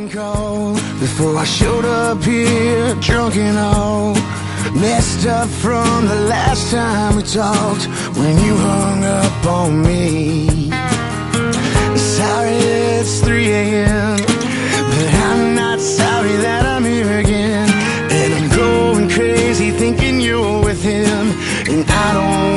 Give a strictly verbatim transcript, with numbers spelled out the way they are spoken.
morning call before I showed up here, drunk and all messed up from the last time we talked, when you hung up on me. Sorry it's three A M, but I'm not sorry that I'm here again. And I'm going crazy thinking you're with him, and I don't